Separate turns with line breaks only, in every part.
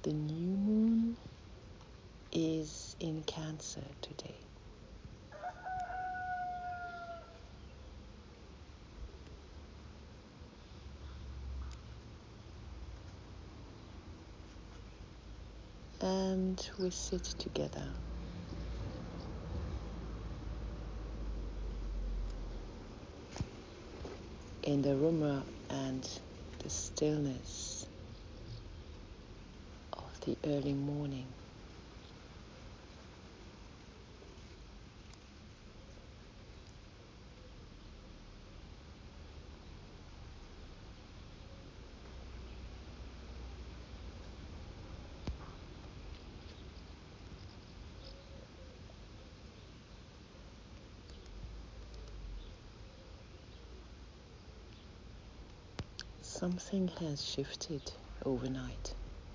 The new moon is in Cancer today. And we sit together in the rumor and the stillness of the early morning. Something has shifted overnight.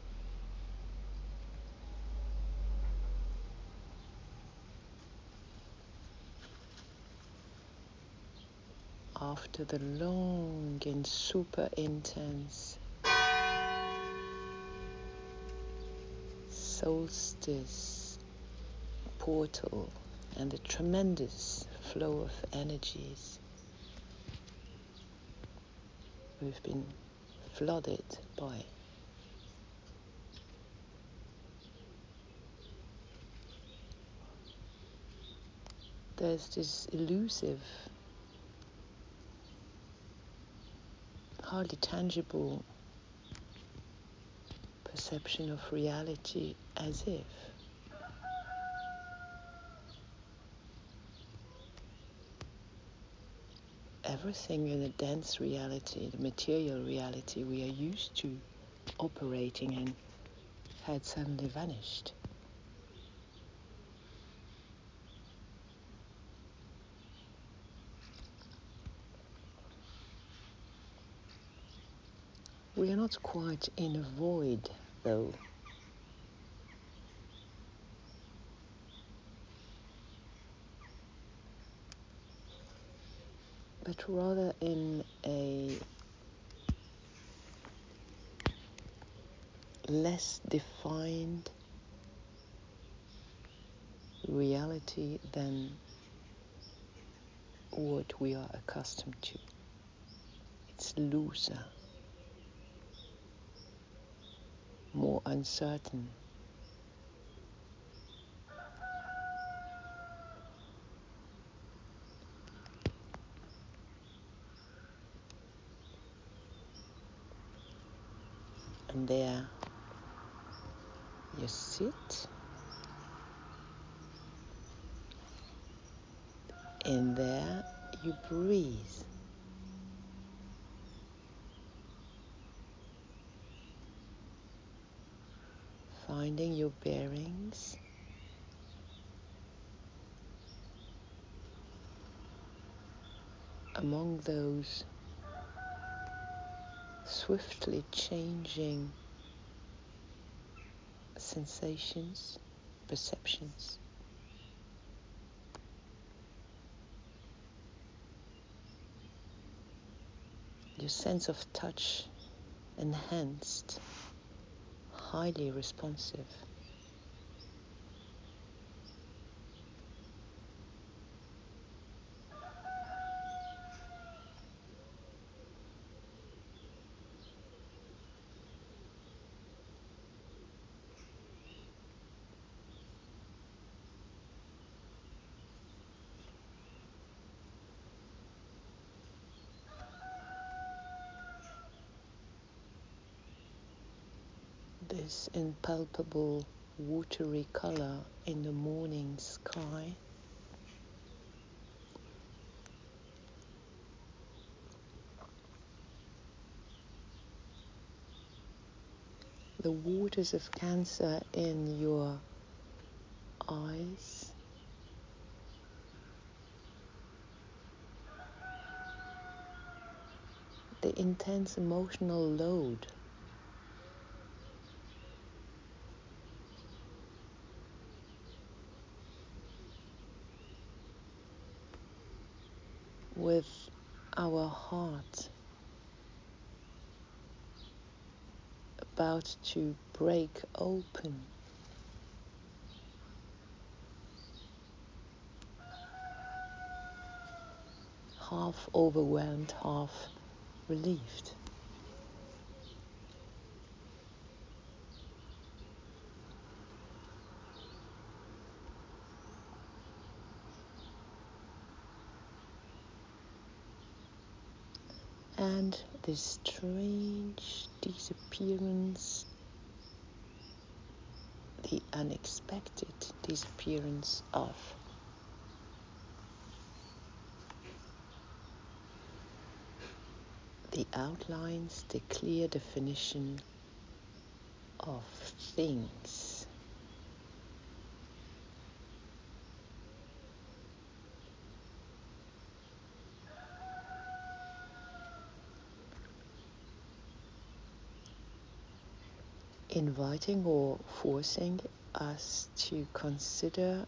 After the long and super intense solstice portal and the tremendous flow of energies, we've been flooded by. There's this elusive, hardly tangible perception of reality, as if everything in the dense reality, the material reality we are used to operating in, had suddenly vanished. We are not quite in a void, though. But rather in a less defined reality than what we are accustomed to. It's looser, more uncertain. And there you sit, and there you breathe. Finding your bearings, among those swiftly changing sensations, perceptions. Your sense of touch enhanced, highly responsive. This impalpable watery color in the morning sky, the waters of Cancer in your eyes, the intense emotional load with our heart about to break open, half overwhelmed, half relieved. And this strange disappearance, the unexpected disappearance of the outlines, the clear definition of things. Inviting or forcing us to consider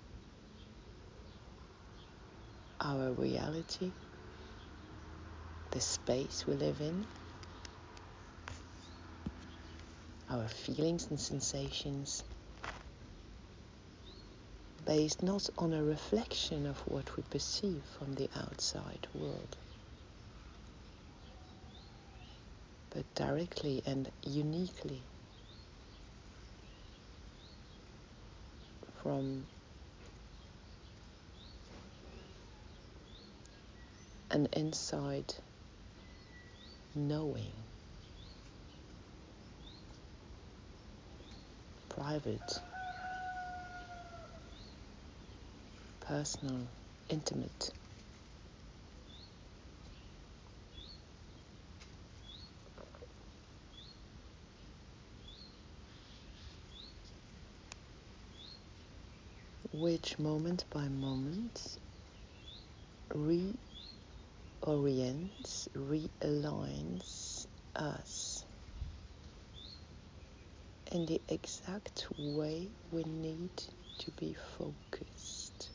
our reality, the space we live in, our feelings and sensations, based not on a reflection of what we perceive from the outside world, but directly and uniquely from an inside knowing, private, personal, intimate. Which moment by moment reorients, realigns us in the exact way we need to be focused.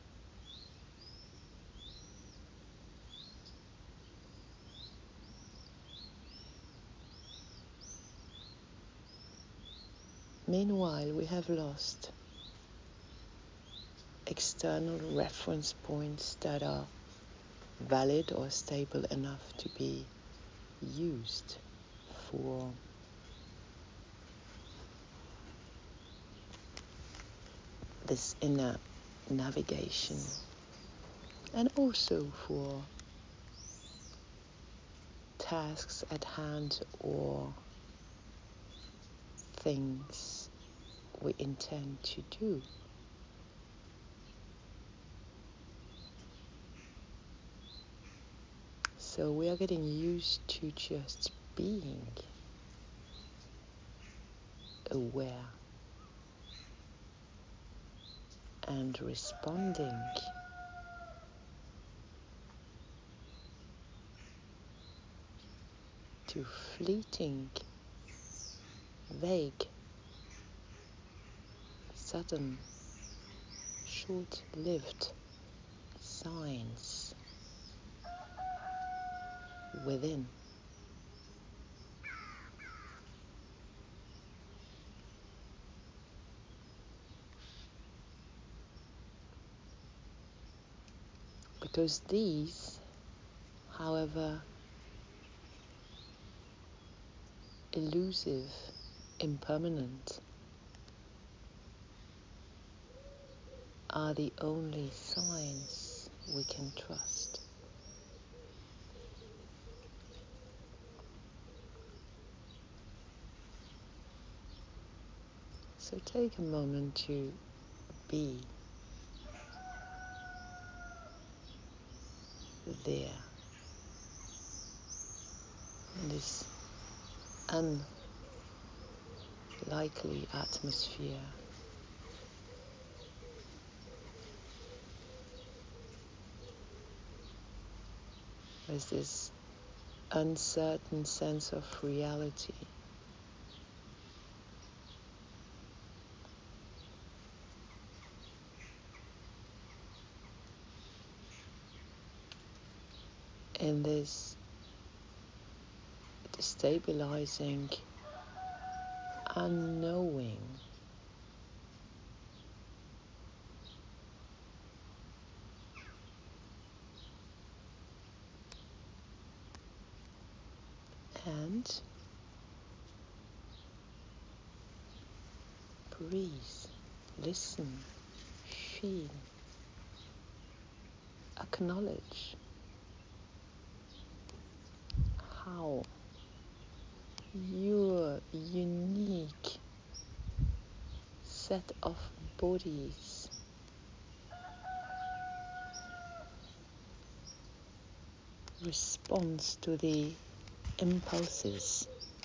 Meanwhile, we have lost external reference points that are valid or stable enough to be used for this inner navigation, and also for tasks at hand or things we intend to do. So we are getting used to just being aware and responding to fleeting, vague, sudden, short-lived signs within. Because these, however elusive, impermanent, are the only signs we can trust. So take a moment to be there in this unlikely atmosphere. There's this uncertain sense of reality. In this destabilizing unknowing. And breathe, listen, feel, acknowledge how your unique set of bodies responds to the impulses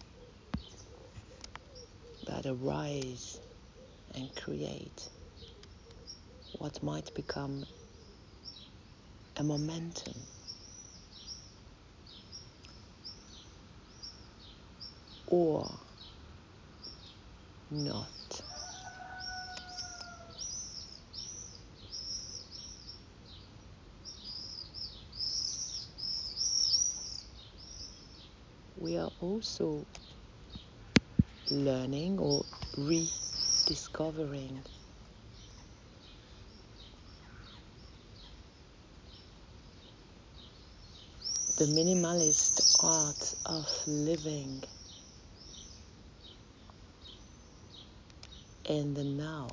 that arise and create what might become a momentum or not. We are also learning or rediscovering the minimalist art of living in the now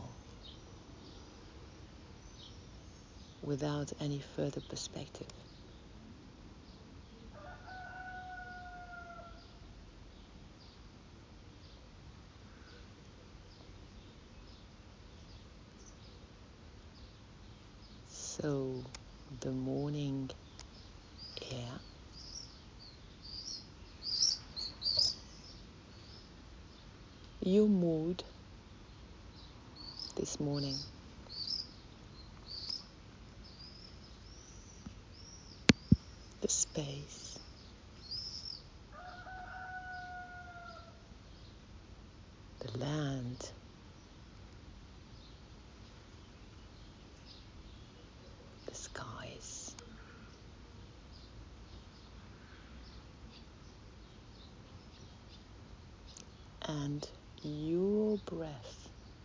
without any further perspective. So the morning air your mood this morning, the space, the land, the skies, and your breath.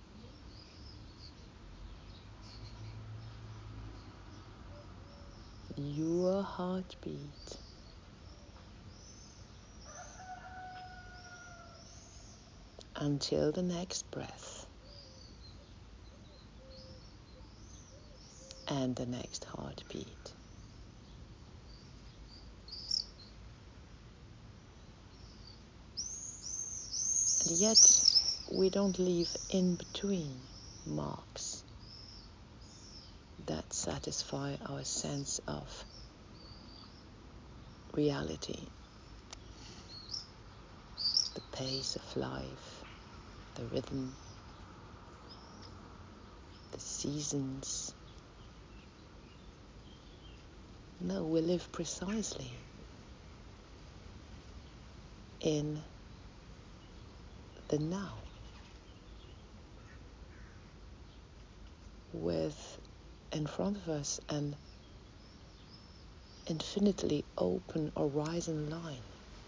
Your heartbeat until the next breath and the next heartbeat. And yet we don't leave in between marks that satisfy our sense of reality, the pace of life, the rhythm, the seasons. No, we live precisely in the now, with in front of us an infinitely open horizon line.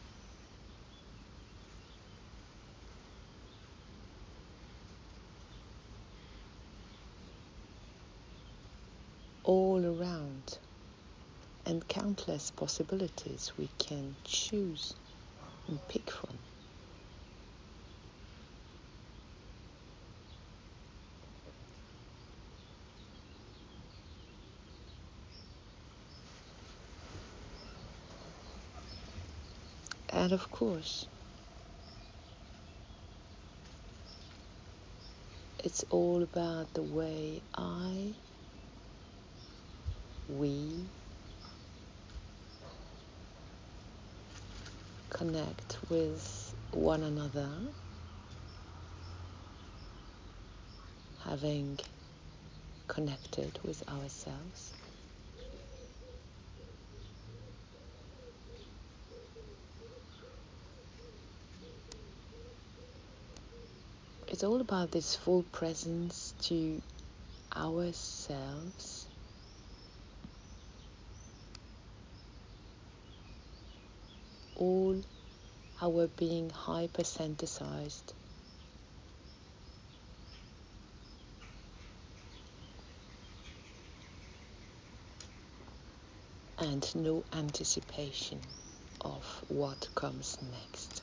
All around, and countless possibilities we can choose and pick from. And of course, it's all about the way we connect with one another, having connected with ourselves. It's all about this full presence to ourselves, all our being hyper-synthesized and no anticipation of what comes next.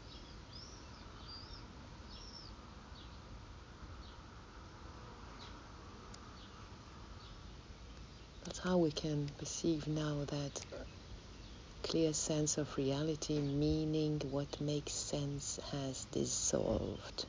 That's how we can perceive now that clear sense of reality, meaning what makes sense, has dissolved.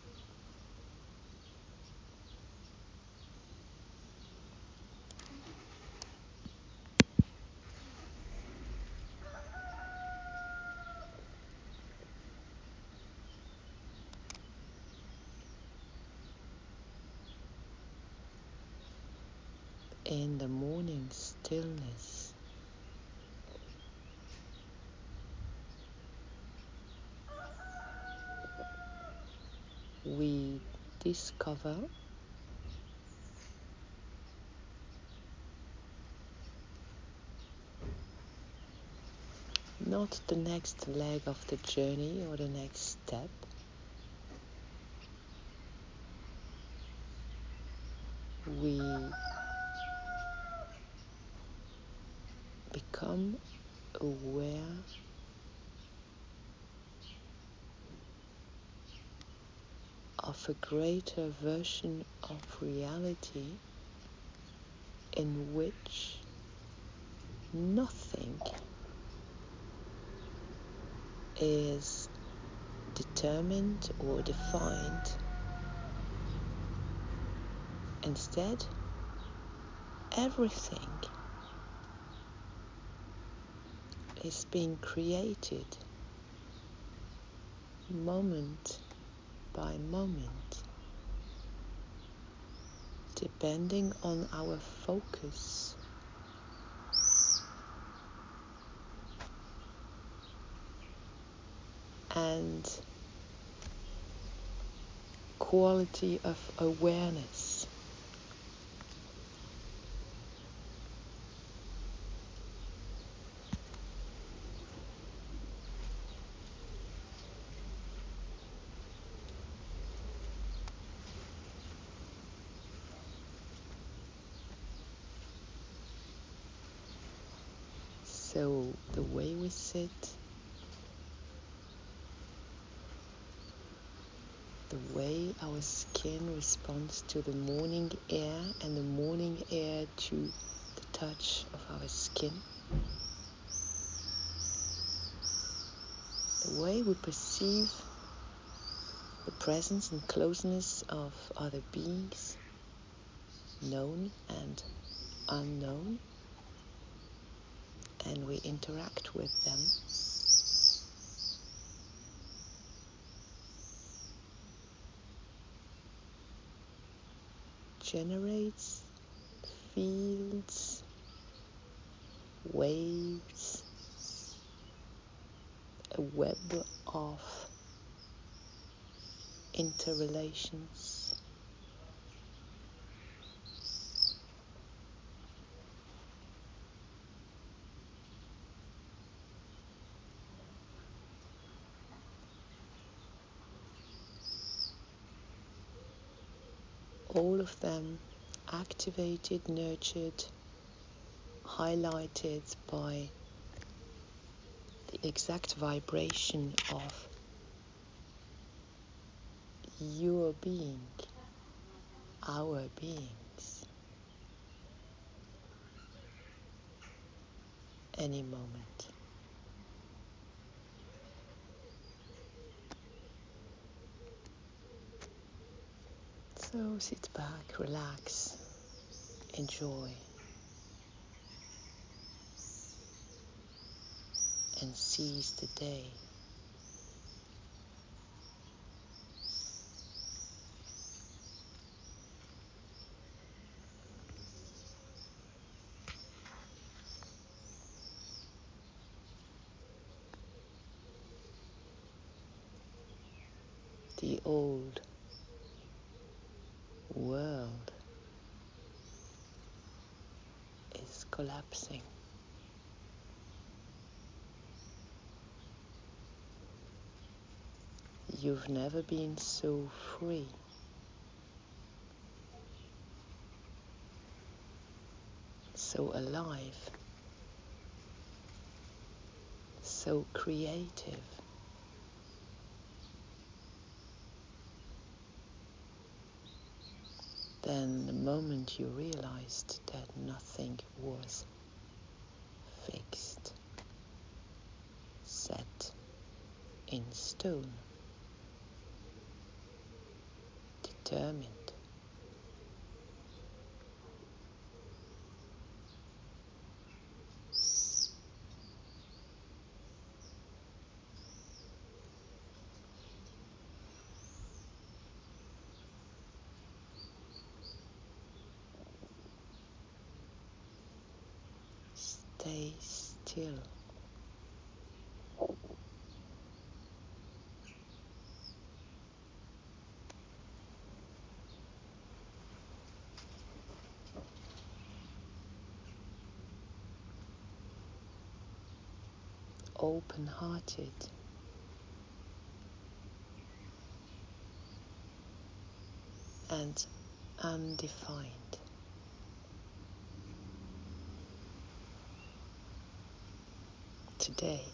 In the morning stillness, we discover not the next leg of the journey or the next step, we become aware of a greater version of reality in which nothing is determined or defined. Instead, everything is being created moment by moment, depending on our focus and quality of awareness. So the way we sit, the way our skin responds to the morning air and the morning air to the touch of our skin, the way we perceive the presence and closeness of other beings, known and unknown, and we interact with them, generates fields, waves, a web of interrelations. All of them activated, nurtured, highlighted by the exact vibration of your being, our beings, any moment. So sit back, relax, enjoy, and seize the day. The old world is collapsing. You've never been so free, so alive, so creative. Then the moment you realized that nothing was fixed, set in stone, determined, stay still. Open-hearted, and undefined. Today,